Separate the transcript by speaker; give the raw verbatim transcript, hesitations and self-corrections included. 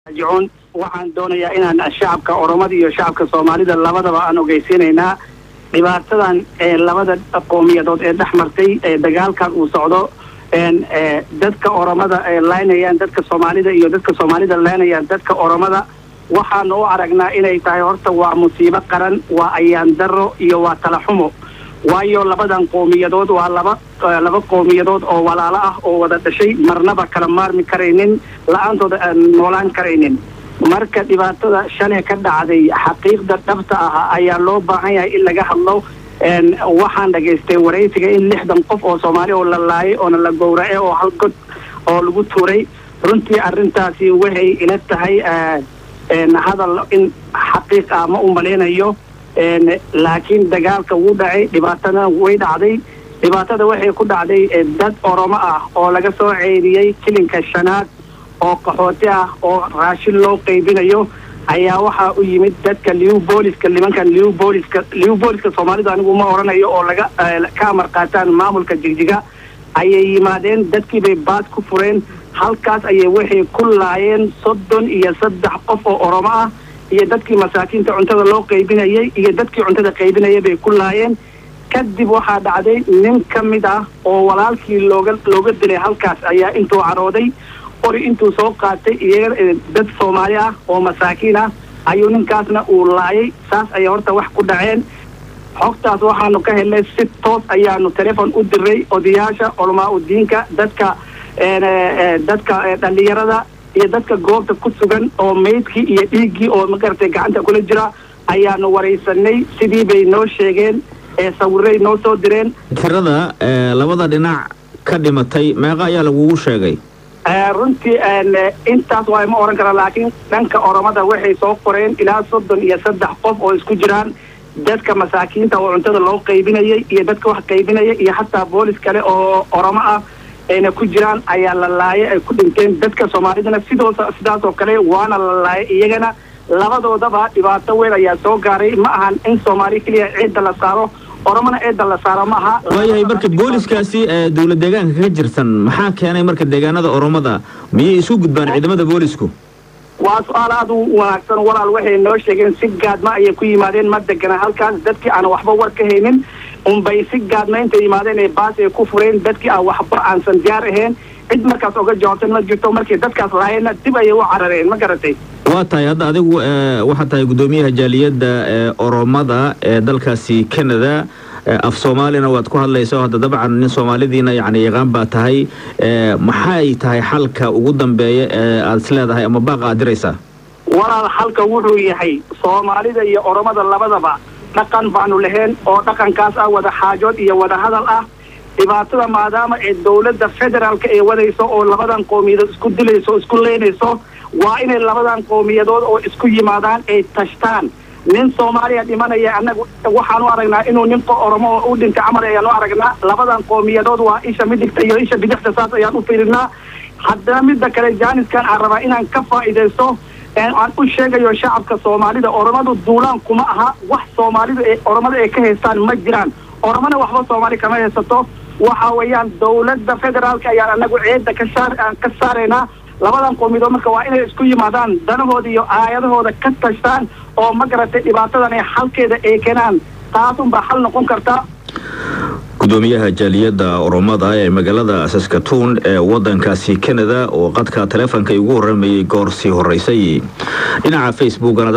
Speaker 1: جون waxaan doonayaa inaan shacabka Oromada iyo shacabka Soomaalida labadaba aan ogeysiinayna dhibaatadan ee labada qowmiyadood ee dhaxmartay ee dagaalkan uu socdo een ee dadka Oromada ay laynayaan dadka Soomaalida iyo dadka Soomaalida laynayaan dadka Oromada waxaan u aragnaa inay tahay horta waa musiibo qaran waa ayaan daro iyo waa tala xumo waayo labadan qowmiyadood waa laba laba qowmiyadood oo walaalo ah oo wada dhashay marnaba kala maarmi kareynin la'aantooda aan noolaan kareynin marka dhibaatada shalay ka dhacday xaqiiqda dhabta ah ayaa loo baahan yahay in laga hadlo een waxaan dhageystay wareysiga in lixdan qof oo Soomaali oo la laayay oo la gowracay oo hal god oo lagu tuuray runtii arintaasi waxay ila tahay een hadal in xaqiiq ah ma u maleynayo een laakiin dagaalka uu dhacay dhibaatada way dhacday dhibaatada waxay ku dhacday dad Oromo ah oo laga soo ceyriyay kilinka shanaad oo qaxooti ah oo raashin loo qaybinayo ayaa waxa u yimid dadka liu booliska limankan liu booliska liu booliska Soomaalida anigu ma oranayo oo laga ka amar qaataan maamulka jigjiga ayay yimaadeen dadkii bay baad ku fureen halkaas ayay waxay ku laayeen soddon iyo saddex qof oo Oromo ah iyo dadkii masaakiinta cuntada loo qaybinayay iyo dadkii cuntada qaybinayay bay ku laayeen kadib waxa dhacday nin kamid ah oo walaalkii looga looga dilay halkaas ayaa intuu carooday qori intuu soo qaatay iyaga dad Soomaali ah oo masaakiin ah ayuu ninkaasna uu laayay saas ay horta wax ku dhaceen xogtaas waxaanu ka helnay si toos ayaanu telefoon u diray odayaasha culama u diinka dadka ee dadka dhalinyarada iyo dadka goobta ku sugan oo meydkii iyo dhiigii oo magartay gacanta kula jira ayaanu wareysanay sidii bay noo sheegeen ee sawiray noo soo direen
Speaker 2: tirada labada dhinac ka dhimatay meeqa ayaa lagu sheegay
Speaker 1: runtii intaas waa ma oran kara laakiin dhanka Oromada waxay soo qoreen ilaa soddon iyo saddex qof oo isku jiraan dadka masaakiinta oo cuntada loo qaybinayay iyo dadka wax qaybinayay iyo xataa boolis kale oo Oromo ah ayna ku jiraan ayaa la laayay ay ku dhinteen dadka Soomaalidana sidoo sidaas oo kale waana la laayay iyagana labadoodaba dhibaato weyn ayaa soo gaaray ma ahan in Soomaali kaliya ciid la saaro Oromana ee dal la saaro ma aha
Speaker 2: waayahay marka booliskaasi ee dawlad deegaanka ka jirsan maxaa keenay marka deegaanada Oromada miyay isu gudbaan ciidamada boolisku
Speaker 1: waa su'aal aad u wanaagsan walaal waxay noo sheegeen si gaadma ay ku yimaadeen ma degana halkaas dadkii aan waxba war ka haynin un bay si gaadma inta yimaadeen ee baas ay ku fureen dadkii aan waxba aan san diyaar ahayn cid markaas uga jawaabtay ma jirto markii dadkaas laayeen dib ay u carareen ma garatay
Speaker 2: waa tahay hadda adigu waxa tahay gudoomiyaha jaaliyadda Oromada ee dalkaasi Canada af Soomaalina waad ku hadlaysaa hadda dabcan nin Soomaalidiina yaani yaqaan baa tahay maxay tahay xalka ugu dambeeya ee aad isleedahay ama baaq aad diraysaa
Speaker 1: walaal xalka wuxuu yahay Soomaalida iyo Oromada labadaba dhaqan baanu lahayn oo dhaqankaas ah wada xaajood iyo wada hadal ah dhibaatada maadaama ee dawladda federaalka ee wadayso oo labadan qowmiyadood isku dilayso isku leynayso waa inay labadan qowmiyadood oo isku yimaadaan ay tashtaan nin Soomaaliya dhimanaya anagu waxaan u aragnaa inuu nin Oromo u dhintay amar ayaan u aragnaa labadan qowmiyadood waa isha midigta iyo isha bidixda saas ayaan u fiirinaa haddana midda kale jaaniskan aan rabaa inaan ka faa'iideysto aan u sheegayo shacabka Soomaalida Oromadu duulaan kuma aha wax Soomaalida ee Oromada ay ka haystaan ma jiraan Oromana waxba Soomaali kama haysato waxa weeyaan dawladda federaalka ayaan anagu ciidda ka saar aan ka saarayna labadan qowmiyadood marka waa inay isku yimaadaan danahooda iyo aayadahooda ka tashtaan oo ma garatay dhibaatadan ay xalkeeda ay keenaan taas un baa xal noqon karta
Speaker 2: gudoomiyaha jaaliyadda Oromada ee magaalada Saskatoon ee wadankaasi Canada oo qadka telefoonka ugu horeeyay goor sii horeysay dhinaca Facebook